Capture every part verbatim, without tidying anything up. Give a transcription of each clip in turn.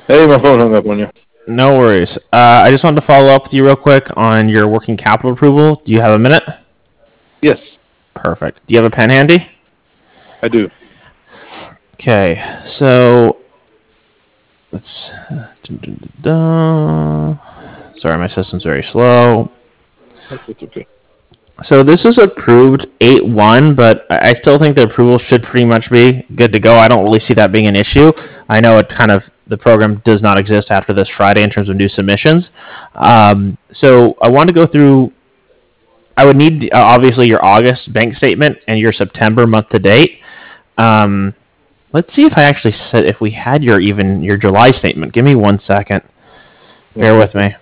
Hey, my phone hung up on you. No worries. Uh, I just wanted to follow up with you real quick on your working capital approval. Do you have a minute? Yes, Perfect. Do you have a pen handy? I do. Okay, so let's. dun, dun, dun, dun. Sorry, my system's very slow. That's it's okay. So this is approved eight one, but I I still think the approval should pretty much be good to go. I don't really see that being an issue. I know it kind of the program does not exist after this Friday in terms of new submissions. Um, so I want to go through. I would need uh, obviously your August bank statement and your September month to date. Um, let's see if I actually said if we had your even your July statement. Give me one second. Bear Okay. with me.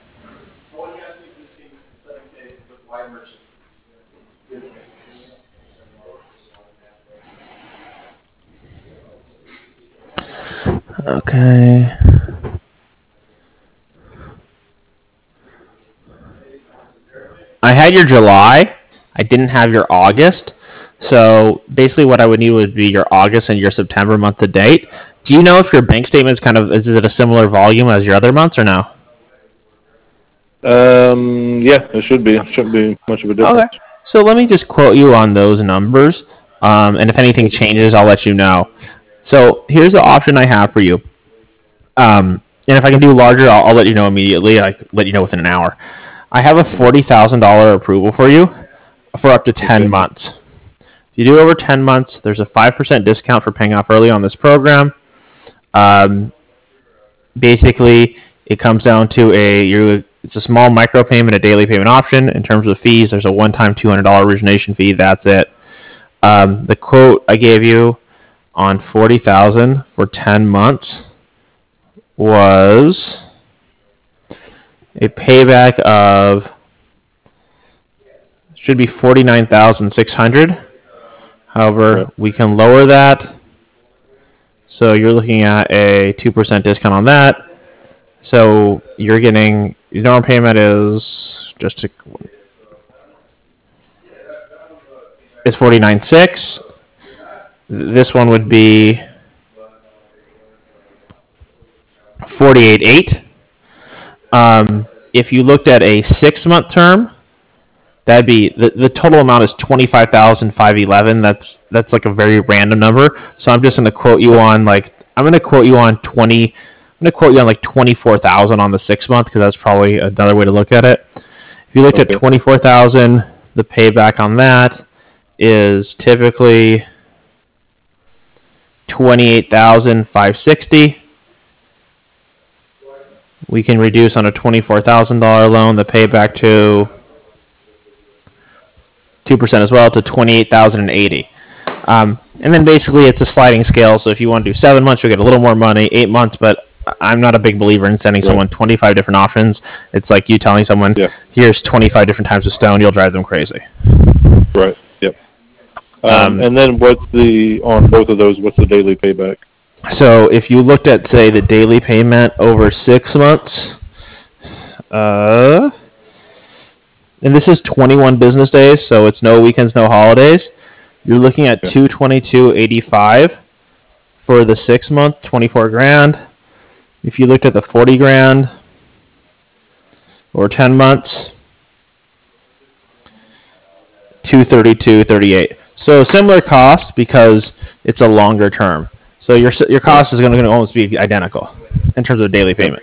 Okay. I had your July. I didn't have your August. So basically, what I would need would be your August and your September month to date. Do you know if your bank statement is kind of is it a similar volume as your other months or no? Um, yeah, it should be. It shouldn't be much of a Okay. difference. So let me just quote you on those numbers, um, and if anything Okay. changes, I'll let you know. So here's the option I have for you. Um, and if I can do larger, I'll, I'll let you know immediately. I let you know within an hour. I have a Okay. forty thousand dollar approval for you for up to ten Okay. months. If you do over ten months, there's a five percent discount for paying off early on this program. Um, basically, it comes down to a you. It's a small micro payment, a daily payment option. In terms of fees, there's a one-time two hundred dollar origination fee. That's it. Um, the quote I gave you on forty thousand for ten months was a payback of should be forty nine thousand six hundred. Right. However, we can lower that. So you're looking at a two percent discount on that. So you're getting your down payment is just to, is forty nine six. This one would be forty eight eight. Um, if you looked at a six month term, that'd be the, the total amount is twenty five thousand five eleven. That's that's like a very random number. So I'm just gonna quote you on like I'm gonna quote you on twenty. I'm gonna quote you on like twenty four thousand on the six month because that's probably another way to look at it. If you looked at Okay. twenty four thousand, the payback on that is typically twenty eight thousand five sixty. We can reduce on a twenty four thousand dollar loan the payback to two percent as well to twenty eight thousand eighty. Um, and then basically it's a sliding scale. So if you want to do seven months, you'll get a little more money. Eight months, but I'm not a big believer in sending Right. someone twenty five different options. It's like you telling someone, Yeah. "Here's twenty five different types of stone." You'll drive them crazy. Right. Yep. Um, Um, and then what's the on both of those? What's the daily payback? so if you looked at say the daily payment over six months, uh, and this is twenty one business days, so it's no weekends, no holidays. You're looking at Okay. two twenty two eighty five for the six month, twenty four grand. If you looked at the forty grand or ten months, two thirty two thirty eight. So similar cost because it's a longer term. So your your Right. cost is going to almost be identical in terms of daily Yep. payment.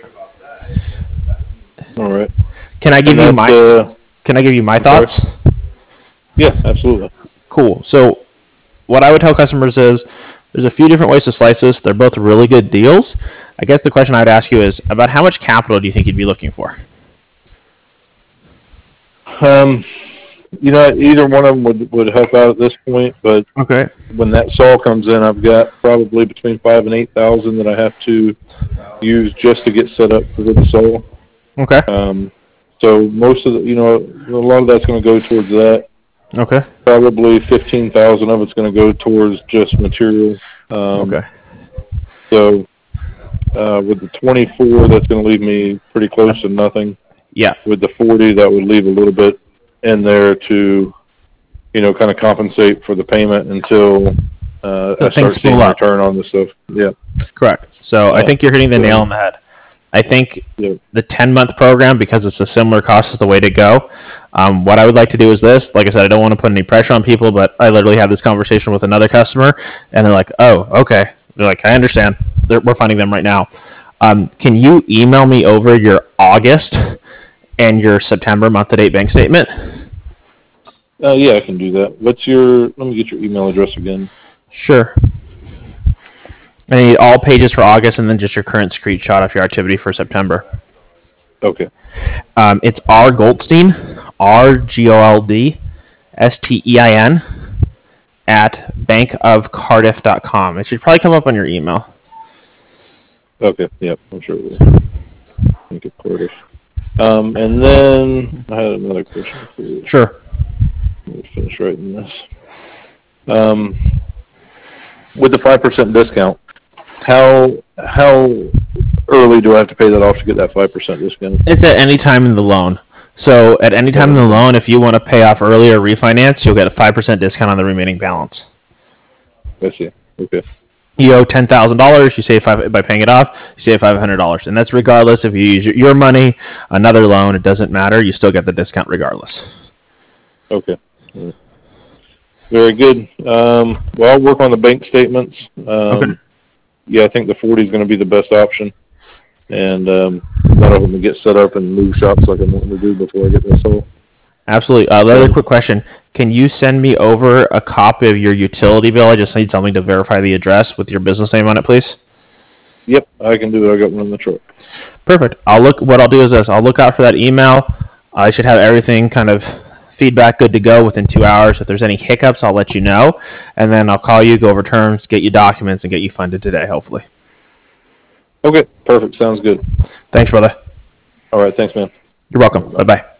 All right. Can I And give you that's my uh. Can I give you my I'm sorry. thoughts? Yeah, absolutely. Cool. So what I would tell customers is there's a few different ways to slice this. They're both really good deals. I guess the question I would ask you is about how much capital do you think you'd be looking for? Um, you know, either one of them would would help out at this point, but Okay. when that saw comes in, I've got probably between five and eight thousand that I have to use just to get set up for the saw. Okay. Um, so most of the, you know, a lot of that's going to go towards that. Okay. Probably fifteen thousand of it's going to go towards just material. Um, Okay. so uh, with the twenty-four, that's going to leave me pretty close to nothing. Yeah. With the forty, that would leave a little bit in there to, you know, kind of compensate for the payment until uh, So I things start seeing spool a up. return on this stuff. Yeah. Correct. So I Uh, think you're hitting the nail so, on the head. I think Yeah. the ten month program, because it's a similar cost, is the way to go. Um, what I would like to do is this. Like I said, I don't want to put any pressure on people, but I literally had this conversation with another customer, and they're like, "Oh, okay." They're like, "I understand. They're, we're finding them right now." Um, can you email me over your August and your September month-to-date bank statement? Uh, yeah, I can do that. What's your? Let me get your email address again. Sure. I need all pages for August and then just your current screenshot of your activity for September. Okay. Um, it's R Goldstein, R G O L D S T E I N, at bank of cardiff dot com. It should probably come up on your email. Okay. Yep. I'm sure it will. Think of Cardiff. Um, and then I had another question for you. Sure. Let me finish writing this. Um, with the five percent discount, how how early do I have to pay that off to get that five percent discount? It's at any time in the loan. So at any time in the loan, if you want to pay off early or refinance, you'll get a five percent discount on the remaining balance. I see. Okay. You owe ten thousand dollars. You save five by paying it off. You save five hundred dollars, and that's regardless if you use your money, another loan. It doesn't matter. You still get the discount regardless. Okay. Very good. Um, well, I'll work on the bank statements. Um, Okay. Yeah, I think the forty is going to be the best option, and um, none of them to get set up and move shops like I'm wanting to do before I get this sold. Absolutely. Uh, another quick question. Can you send me over a copy of your utility bill? I just need something to verify the address with your business name on it, please. Yep, I can do it. I got one in the truck. Perfect. I'll look. What I'll do is this. I'll look out for that email. I should have everything kind of feedback good to go within two hours. If there's any hiccups, I'll let you know, and then I'll call you, go over terms, get you documents, and get you funded today, hopefully. Okay, perfect. Sounds good. Thanks, brother. All right, thanks, man. You're welcome. Bye-bye.